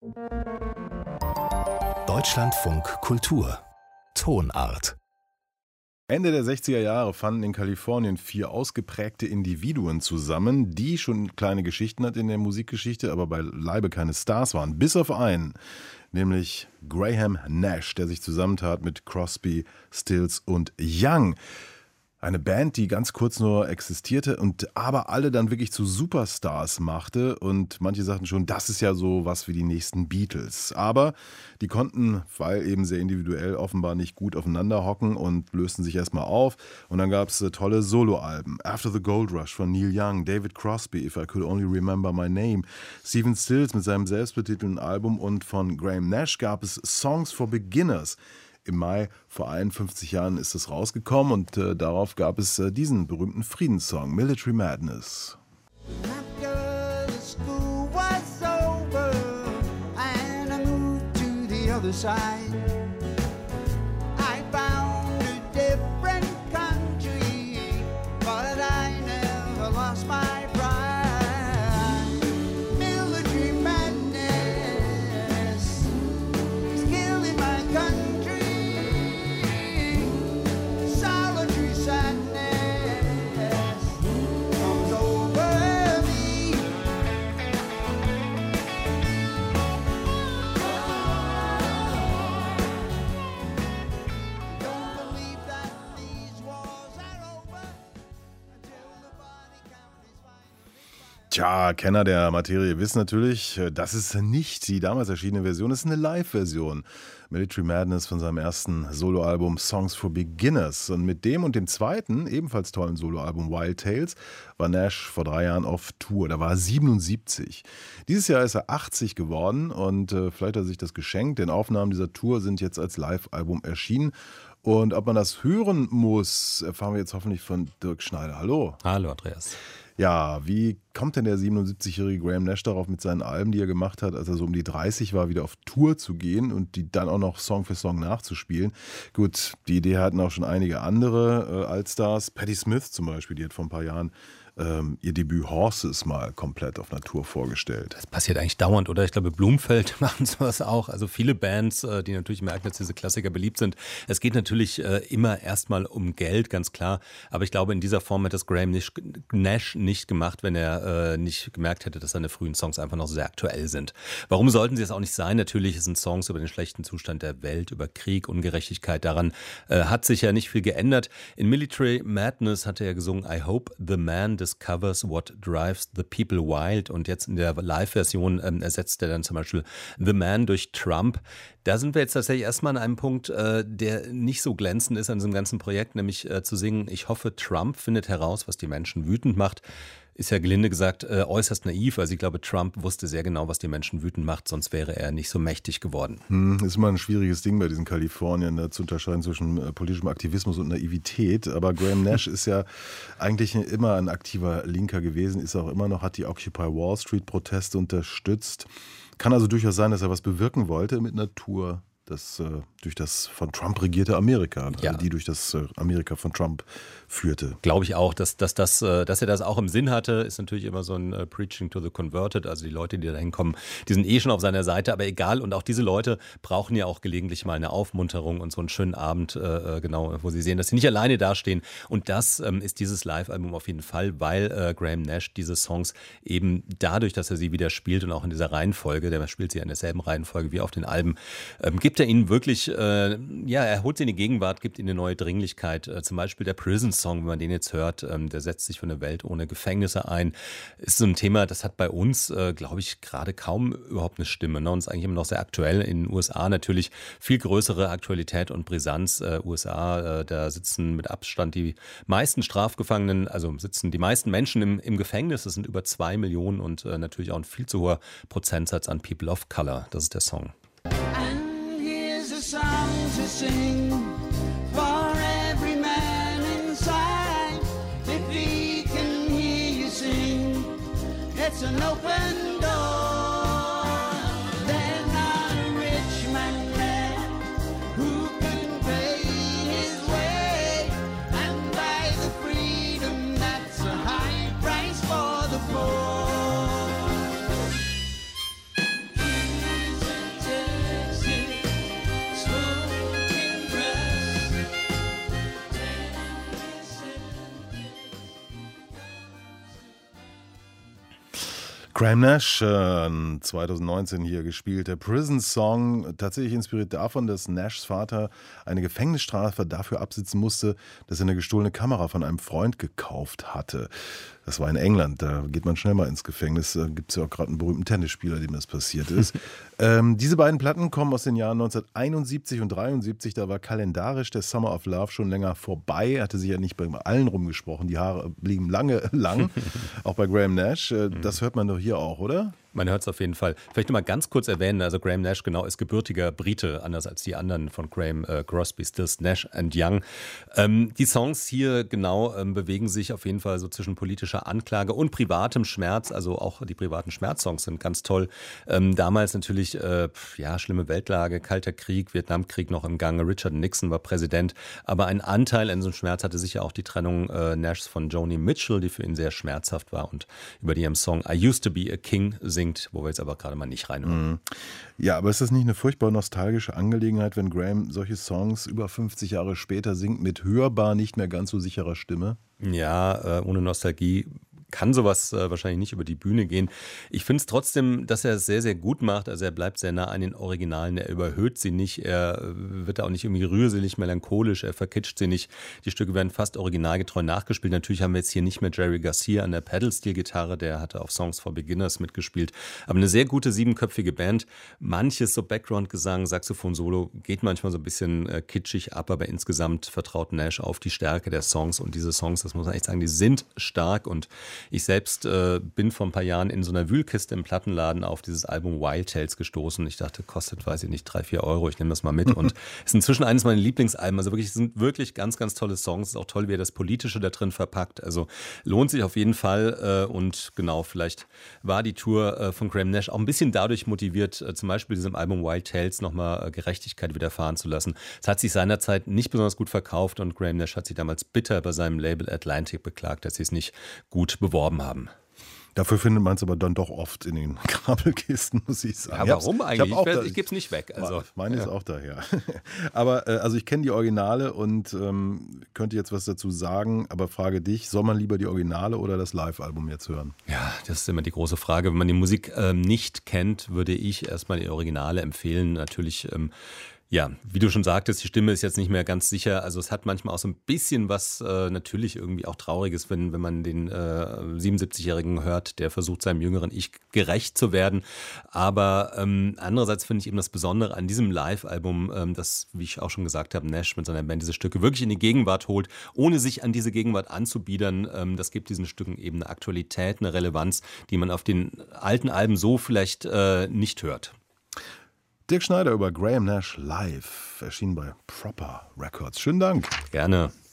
Deutschlandfunk Kultur Tonart. Ende der 60er Jahre fanden in Kalifornien 4 ausgeprägte Individuen zusammen, die schon kleine Geschichten hatten in der Musikgeschichte, aber beileibe keine Stars waren. Bis auf einen, nämlich Graham Nash, der sich zusammentat mit Crosby, Stills und Young. Eine Band, die ganz kurz nur existierte und aber alle dann wirklich zu Superstars machte. Und manche sagten schon, das ist ja so was wie die nächsten Beatles. Aber die konnten, weil eben sehr individuell, offenbar nicht gut aufeinander hocken und lösten sich erstmal auf. Und dann gab es tolle Soloalben. After the Gold Rush von Neil Young, David Crosby, If I Could Only Remember My Name, Stephen Stills mit seinem selbstbetitelten Album und von Graham Nash gab es Songs for Beginners. Im Mai vor 51 Jahren ist es rausgekommen und darauf gab es diesen berühmten Friedenssong, Military Madness. Tja, Kenner der Materie wissen natürlich, das ist nicht die damals erschienene Version, das ist eine Live-Version. Military Madness von seinem ersten Soloalbum Songs for Beginners. Und mit dem und dem zweiten, ebenfalls tollen Soloalbum Wild Tales, war Nash vor 3 Jahren auf Tour. Da war er 77. Dieses Jahr ist er 80 geworden und vielleicht hat er sich das geschenkt, denn Aufnahmen dieser Tour sind jetzt als Live-Album erschienen. Und ob man das hören muss, erfahren wir jetzt hoffentlich von Dirk Schneider. Hallo. Hallo, Andreas. Ja, wie kommt denn der 77-jährige Graham Nash darauf, mit seinen Alben, die er gemacht hat, als er so um die 30 war, wieder auf Tour zu gehen und die dann auch noch Song für Song nachzuspielen? Gut, die Idee hatten auch schon einige andere Allstars. Patti Smith zum Beispiel, die hat vor ein paar Jahren ihr Debüt Horses mal komplett auf einer Tour vorgestellt. Das passiert eigentlich dauernd, oder? Ich glaube, Blumfeld machen sowas auch. Also viele Bands, die natürlich merken, dass diese Klassiker beliebt sind. Es geht natürlich immer erstmal um Geld, ganz klar. Aber ich glaube, in dieser Form hätte das Graham Nash nicht gemacht, wenn er nicht gemerkt hätte, dass seine frühen Songs einfach noch sehr aktuell sind. Warum sollten sie es auch nicht sein? Natürlich sind Songs über den schlechten Zustand der Welt, über Krieg, Ungerechtigkeit. Daran hat sich ja nicht viel geändert. In Military Madness hat er ja gesungen, I hope the man discovers what drives the people wild. Und jetzt in der Live-Version ersetzt er dann zum Beispiel The Man durch Trump. Da sind wir jetzt tatsächlich erstmal an einem Punkt, der nicht so glänzend ist an diesem ganzen Projekt, nämlich zu singen, ich hoffe, Trump findet heraus, was die Menschen wütend macht. Ist ja gelinde gesagt äußerst naiv. Also ich glaube, Trump wusste sehr genau, was die Menschen wütend macht, sonst wäre er nicht so mächtig geworden. Ist immer ein schwieriges Ding bei diesen Kalifornien, zu unterscheiden zwischen politischem Aktivismus und Naivität. Aber Graham Nash ist ja eigentlich immer ein aktiver Linker gewesen, ist auch immer noch, hat die Occupy Wall Street Proteste unterstützt. Kann also durchaus sein, dass er was bewirken wollte mit einer Tour. Durch das von Trump regierte Amerika, also die durch das Amerika von Trump führte. Glaube ich auch, dass er das auch im Sinn hatte, ist natürlich immer so ein Preaching to the Converted, also die Leute, die da hinkommen, die sind schon auf seiner Seite, aber egal, und auch diese Leute brauchen ja auch gelegentlich mal eine Aufmunterung und so einen schönen Abend, genau, wo sie sehen, dass sie nicht alleine dastehen, und das ist dieses Live-Album auf jeden Fall, weil Graham Nash diese Songs eben dadurch, dass er sie wieder spielt und auch in dieser Reihenfolge, der spielt sie in derselben Reihenfolge wie auf den Alben, gibt er ihnen wirklich, er holt sie in die Gegenwart, gibt ihnen eine neue Dringlichkeit. Zum Beispiel der Prison-Song, wenn man den jetzt hört, der setzt sich für eine Welt ohne Gefängnisse ein. Ist so ein Thema, das hat bei uns, glaube ich, gerade kaum überhaupt eine Stimme. Ne? Und ist eigentlich immer noch sehr aktuell. In den USA natürlich viel größere Aktualität und Brisanz. USA, da sitzen mit Abstand die meisten Strafgefangenen, also sitzen die meisten Menschen im Gefängnis. Das sind über 2 Millionen und natürlich auch ein viel zu hoher Prozentsatz an People of Color. Das ist der Song. Song to sing for every man inside. If he can hear you sing, it's an open door. There's not a rich man there who can pay his way and buy the freedom that's a high price for the poor. Graham Nash, 2019 hier gespielt, der Prison Song, tatsächlich inspiriert davon, dass Nashs Vater eine Gefängnisstrafe dafür absitzen musste, dass er eine gestohlene Kamera von einem Freund gekauft hatte. Das war in England, da geht man schnell mal ins Gefängnis. Da gibt es ja auch gerade einen berühmten Tennisspieler, dem das passiert ist. Diese beiden Platten kommen aus den Jahren 1971 und 73. Da war kalendarisch der Summer of Love schon länger vorbei. Er hatte sich ja nicht bei allen rumgesprochen. Die Haare blieben lange lang, auch bei Graham Nash. Das hört man doch hier auch, oder? Man hört es auf jeden Fall. Vielleicht nur mal ganz kurz erwähnen, also Graham Nash genau ist gebürtiger Brite, anders als die anderen von Graham Crosby, Stills, Nash and Young. Die Songs hier genau bewegen sich auf jeden Fall so zwischen politischer Anklage und privatem Schmerz, also auch die privaten Schmerzsongs sind ganz toll. Damals natürlich, schlimme Weltlage, Kalter Krieg, Vietnamkrieg noch im Gange, Richard Nixon war Präsident, aber ein Anteil an so einem Schmerz hatte sicher auch die Trennung Nashs von Joni Mitchell, die für ihn sehr schmerzhaft war und über die er im Song I Used to Be a King singt, wo wir jetzt aber gerade mal nicht reinhören. Ja, aber ist das nicht eine furchtbar nostalgische Angelegenheit, wenn Graham solche Songs über 50 Jahre später singt mit hörbar nicht mehr ganz so sicherer Stimme? Ja, ohne Nostalgie kann sowas wahrscheinlich nicht über die Bühne gehen. Ich finde es trotzdem, dass er es sehr, sehr gut macht. Also er bleibt sehr nah an den Originalen. Er überhöht sie nicht. Er wird auch nicht irgendwie rührselig, melancholisch. Er verkitscht sie nicht. Die Stücke werden fast originalgetreu nachgespielt. Natürlich haben wir jetzt hier nicht mehr Jerry Garcia an der Pedal-Steel-Gitarre. Der hatte auf Songs for Beginners mitgespielt. Aber eine sehr gute siebenköpfige Band. Manches so Background-Gesang, Saxophon-Solo geht manchmal so ein bisschen kitschig ab. Aber insgesamt vertraut Nash auf die Stärke der Songs. Und diese Songs, das muss man echt sagen, die sind stark. Und ich selbst bin vor ein paar Jahren in so einer Wühlkiste im Plattenladen auf dieses Album Wild Tales gestoßen. Ich dachte, kostet, weiß ich nicht, 3-4 Euro. Ich nehme das mal mit. Und es ist inzwischen eines meiner Lieblingsalben. Also wirklich, es sind wirklich ganz, ganz tolle Songs. Es ist auch toll, wie er das Politische da drin verpackt. Also lohnt sich auf jeden Fall. Und genau, vielleicht war die Tour von Graham Nash auch ein bisschen dadurch motiviert, zum Beispiel diesem Album Wild Tales nochmal Gerechtigkeit widerfahren zu lassen. Es hat sich seinerzeit nicht besonders gut verkauft und Graham Nash hat sich damals bitter bei seinem Label Atlantic beklagt, dass sie es nicht gut beworben haben. Dafür findet man es aber dann doch oft in den Grabbelkisten, muss ich sagen. Ja, warum eigentlich? Ich gebe es nicht weg. Also, meine ist auch daher. Aber also ich kenne die Originale und könnte jetzt was dazu sagen, aber frage dich, soll man lieber die Originale oder das Live-Album jetzt hören? Ja, das ist immer die große Frage. Wenn man die Musik nicht kennt, würde ich erstmal die Originale empfehlen. Natürlich ja, wie du schon sagtest, die Stimme ist jetzt nicht mehr ganz sicher. Also es hat manchmal auch so ein bisschen was natürlich irgendwie auch Trauriges, wenn man den 77-Jährigen hört, der versucht, seinem jüngeren Ich gerecht zu werden. Aber andererseits finde ich eben das Besondere an diesem Live-Album, dass, wie ich auch schon gesagt habe, Nash mit seiner Band diese Stücke wirklich in die Gegenwart holt, ohne sich an diese Gegenwart anzubiedern. Das gibt diesen Stücken eben eine Aktualität, eine Relevanz, die man auf den alten Alben so vielleicht nicht hört. Dirk Schneider über Graham Nash live, erschienen bei Proper Records. Schönen Dank. Gerne.